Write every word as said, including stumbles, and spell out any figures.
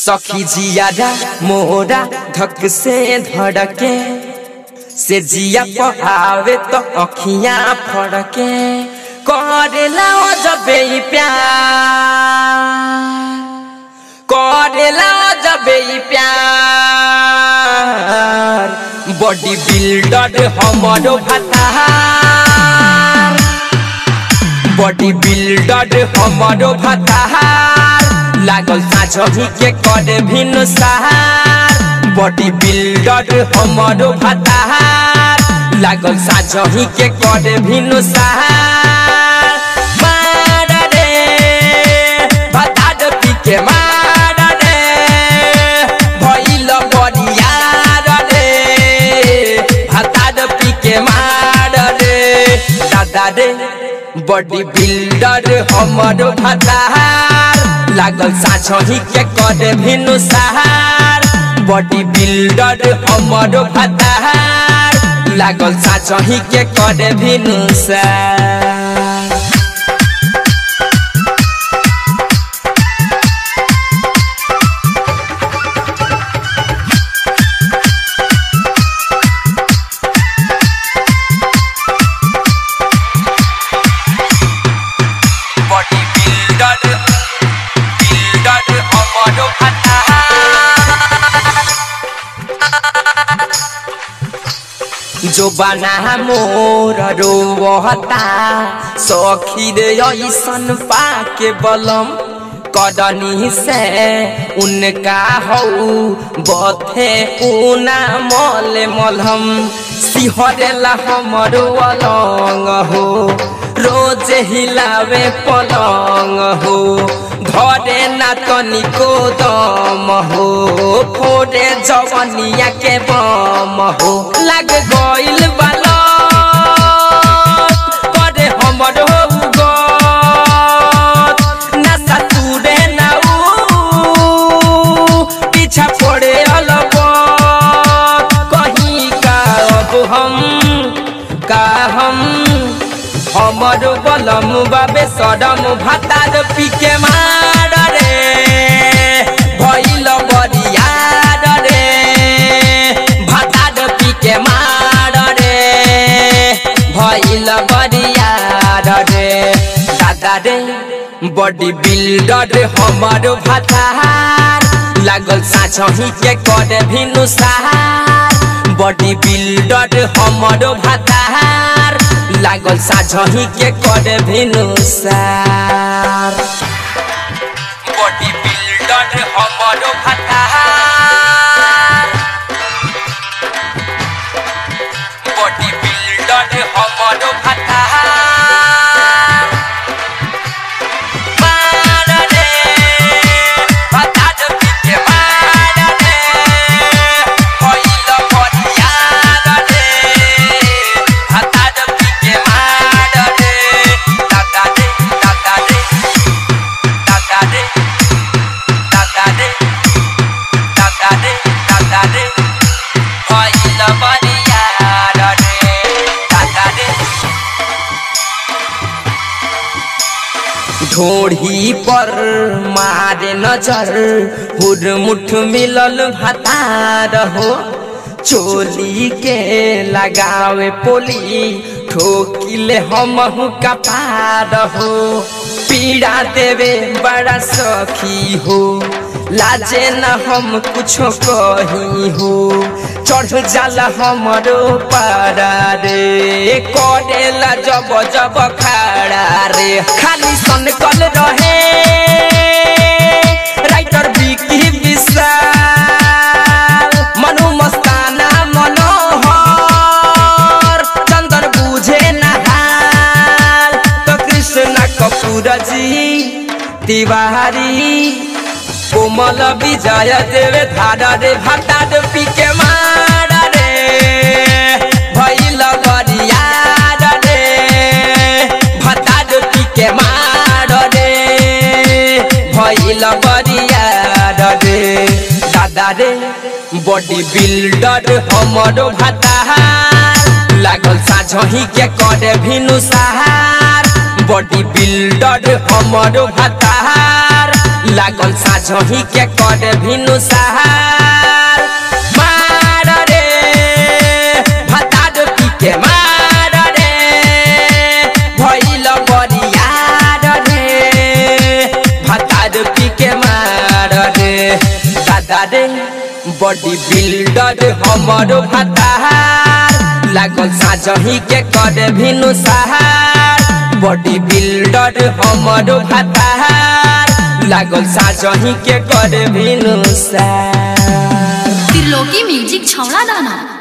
सखी जियारा मोरा धक से धड़के से जिया पहावे तो अखियां फड़के करेला जबे प्यार करेला जबे प्यार बॉडी बिल्डर हमारो भतार बॉडी बिल्डर हमारो भतार लागल साझही के करे भिन्न सहार बॉडी बिल्डर हमारो भतार लागल साझही के करे भिन्न सहार मार रे भतार पी के मार रे भइल बरियार रे भतार पी के मार रे दादा रे बॉडी बिल्डर हमारो भतार लागल साझही के करे भिन्न सहार बॉडी बिल्डर हमारो भतार लागल साझही के करे भिन्न सहार जो बना मोर रोवता सखी रे ऐसन पाके बलम कदनी से उनका हऊ बथे ऊना मल मलहम सिहरेला हमर अलंग हो रोज हिलावे पलंग हो धरे ना तनिको दम हो फोड़े जवनिया के बम हो लग गइल बाला करे हमर हो गत नशा तुरे ना ऊ पीछा पड़े अलग कहीं का अब हम का हम हमर बलम बाबे सदम भतार पी के मार रे भइल बरियार रे भतार पी के मार रे भइल बरियार रे दादा रे बॉडी बिल्डर हमर भतार लागल साझही के करे भिन्न सहार बॉडी बिल्डर हमर भतार लागल साझही के करे भिन्न सहार बॉडी बिल्डर हमारो भतार बॉडी बिल्डर हमारो भतार मार रे भतार पी के मार रे भइल बरियार रे भतार पी के मार रे दादा रे दादा रे दादा रे दादा रे दादा रे दादा रे भइल बरियार रे दादा रे ढोढ़ी पर मारे नजर हुरमुठ मिलल भतार हो चोली के लगावे पोली ठोकिले हमहु कपार हो पीड़ा देवे बड़ा सखी हो लाजे न हम कुछो कही हो चढ़ जाला हमरो पारा रे करेला जब जब खड़ा रे खाली सनकल रहे राइटर बिकी विशाल मनु मस्ताना मनोहर चंदन बुझे नहाल तो कृष्ण कपूर जी तिवारी कोमल विजय देवे धारा रे भतार पी के मार रे भइल बरियार रे भतार पी के मार रे भइल बरियार रे दादा रे बॉडी बिल्डर हमरो भतार लागल साझही के करे भिन्न सहार बॉडी बिल्डर हमरो भतार लागल साझही के कर भिनु सहार मार रे भतार पी के मार रे भइल बरियार रे भतार पी के मार रे दादा रे बॉडी बिल्डर हमरो भतार लागल साझही के कर भिनु सहार बॉडी बिल्डर हमरो भतार लागल साझही के कर भिनु सहार। त्रिलोकी म्यूजिक छौड़ा दाना।